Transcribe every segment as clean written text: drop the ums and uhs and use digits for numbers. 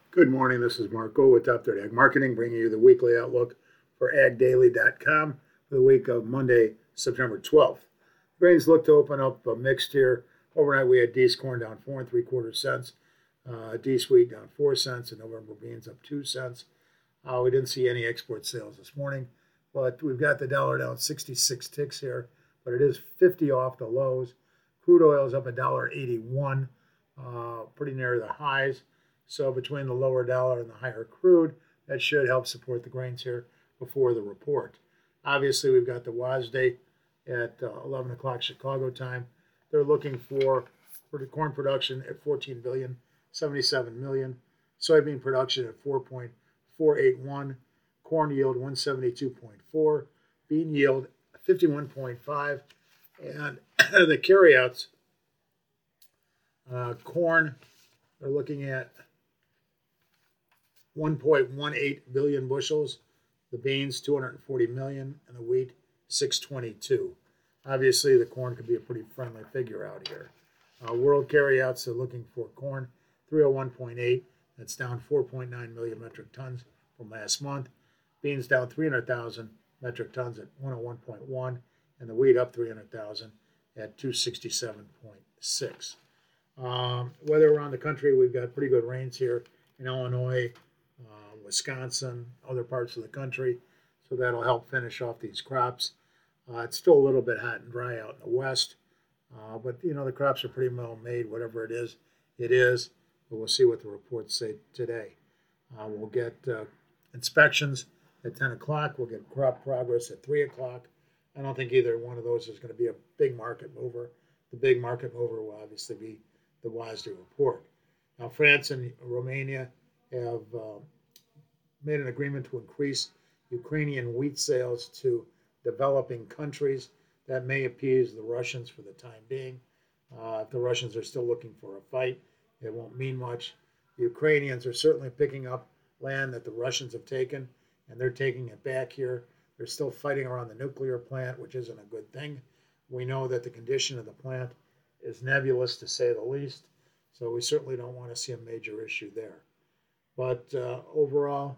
Good morning. This is Marco with Top 30 Ag Marketing, bringing you the weekly outlook for agdaily.com for the week of Monday, September 12th. Grains look to open up mixed here. Overnight, we had Dees corn down 4 3/4 cents, Dees wheat down 4 cents, and November beans up 2 cents. We didn't see any export sales this morning, but we've got the dollar down 66 ticks here, but it is 50 off the lows. Crude oil is up $1.81, pretty near the highs. So between the lower dollar and the higher crude, that should help support the grains here before the report. Obviously, we've got the WASDE at 11 o'clock Chicago time. They're looking for corn production at 14,077 million, soybean production at 4.481, corn yield 172.4, bean yield 51.5, and the carryouts, corn, they're looking at 1.18 billion bushels, the beans 240 million, and the wheat 622. Obviously, the corn could be a pretty friendly figure out here. World carryouts are looking for corn 301.8. That's down 4.9 million metric tons from last month. Beans down 300,000 metric tons at 101.1, and the wheat up 300,000 at 267.6. Weather around the country, we've got pretty good rains here in Illinois, Wisconsin, other parts of the country, so that'll help finish off these crops. It's still a little bit hot and dry out in the west, but the crops are pretty well made. Whatever it is, it is. But we'll see what the reports say today. We'll get inspections at 10 o'clock. We'll get crop progress at 3 o'clock. I don't think either one of those is going to be a big market mover. The big market mover will obviously be the WASDE report. Now, France and Romania have made an agreement to increase Ukrainian wheat sales to developing countries. That may appease the Russians for the time being. If the Russians are still looking for a fight, it won't mean much. The Ukrainians are certainly picking up land that the Russians have taken, and they're taking it back here. They're still fighting around the nuclear plant, which isn't a good thing. We know that the condition of the plant is nebulous, to say the least, so we certainly don't want to see a major issue there. But overall,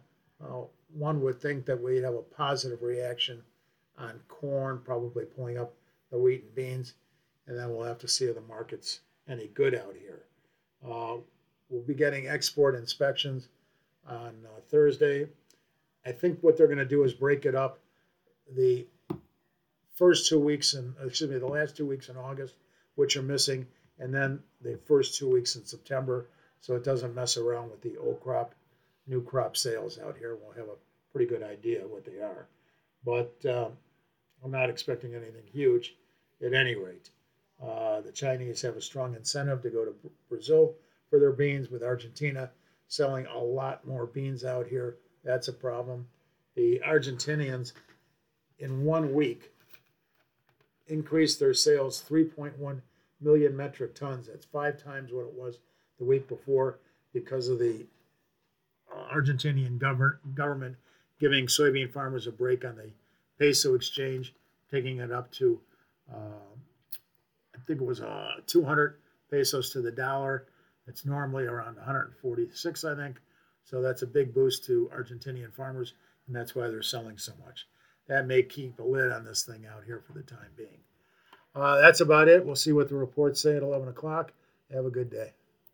one would think that we'd have a positive reaction on corn, probably pulling up the wheat and beans, and then we'll have to see if the market's any good out here. We'll be getting export inspections on Thursday. I think what they're going to do is break it up. The last 2 weeks in August, which are missing, and then the first 2 weeks in September, so it doesn't mess around with the old crop, new crop sales out here. We'll have a pretty good idea what they are. But I'm not expecting anything huge at any rate. The Chinese have a strong incentive to go to Brazil for their beans, with Argentina selling a lot more beans out here. That's a problem. The Argentinians, in 1 week, increased their sales 3.1 million metric tons. That's 5 times what it was the week before, because of the Argentinian government giving soybean farmers a break on the peso exchange, taking it up to, I think it was 200 pesos to the dollar. It's normally around 146, I think. So that's a big boost to Argentinian farmers, and that's why they're selling so much. That may keep a lid on this thing out here for the time being. That's about it. We'll see what the reports say at 11 o'clock. Have a good day.